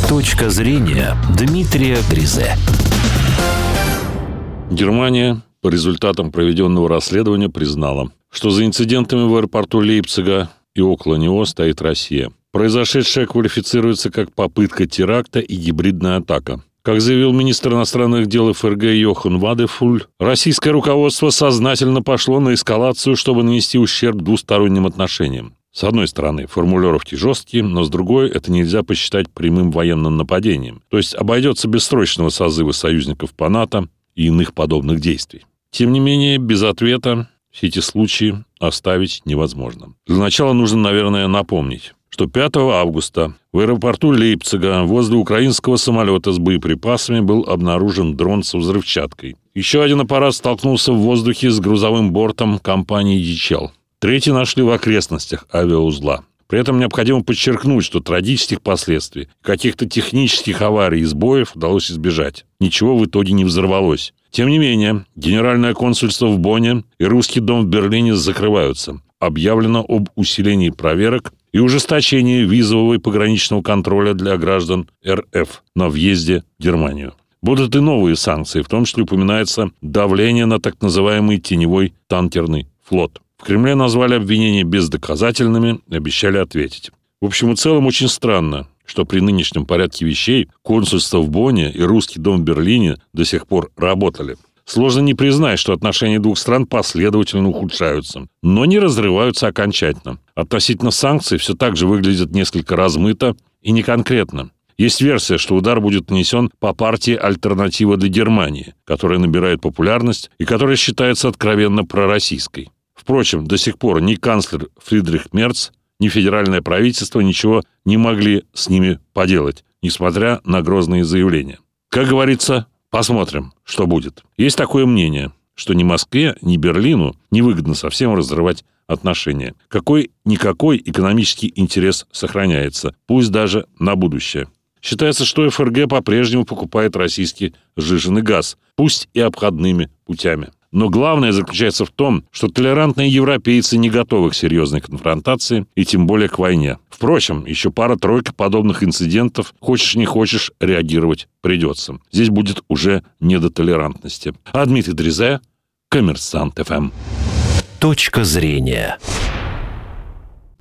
Точка зрения Дмитрия Гризе. Германия по результатам проведенного расследования признала, что за инцидентами в аэропорту Лейпцига и около него стоит Россия. Произошедшее квалифицируется как попытка теракта и гибридная атака. Как заявил министр иностранных дел ФРГ Йохан Вадефуль, российское руководство сознательно пошло на эскалацию, чтобы нанести ущерб двусторонним отношениям. С одной стороны, формулировки жесткие, но с другой, это нельзя посчитать прямым военным нападением. То есть обойдется без срочного созыва союзников по НАТО и иных подобных действий. Тем не менее, без ответа все эти случаи оставить невозможно. Для начала нужно, наверное, напомнить, что 5 августа в аэропорту Лейпцига возле украинского самолета с боеприпасами был обнаружен дрон со взрывчаткой. Еще один аппарат столкнулся в воздухе с грузовым бортом компании DHL. Третий нашли в окрестностях авиаузла. При этом необходимо подчеркнуть, что трагических последствий, каких-то технических аварий и сбоев удалось избежать. Ничего в итоге не взорвалось. Тем не менее, Генеральное консульство в Бонне и Русский дом в Берлине закрываются. Объявлено об усилении проверок и ужесточении визового и пограничного контроля для граждан РФ на въезде в Германию. Будут и новые санкции, в том числе упоминается давление на так называемый теневой танкерный флот. В Кремле назвали обвинения бездоказательными и обещали ответить. В общем и целом очень странно, что при нынешнем порядке вещей консульство в Бонне и Русский дом в Берлине до сих пор работали. Сложно не признать, что отношения двух стран последовательно ухудшаются, но не разрываются окончательно. Относительно санкций все так же выглядит несколько размыто и неконкретно. Есть версия, что удар будет нанесен по партии «Альтернатива для Германии», которая набирает популярность и которая считается откровенно пророссийской. Впрочем, до сих пор ни канцлер Фридрих Мерц, ни федеральное правительство ничего не могли с ними поделать, несмотря на грозные заявления. Как говорится, посмотрим, что будет. Есть такое мнение, что ни Москве, ни Берлину невыгодно совсем разрывать отношения. Какой-никакой экономический интерес сохраняется, пусть даже на будущее. Считается, что ФРГ по-прежнему покупает российский сжиженный газ, пусть и обходными путями. Но главное заключается в том, что толерантные европейцы не готовы к серьезной конфронтации и тем более к войне. Впрочем, еще пара-тройка подобных инцидентов, хочешь не хочешь, реагировать придется. Здесь будет уже не до толерантности. А Дмитрий Гризе, Коммерсант ФМ. Точка зрения.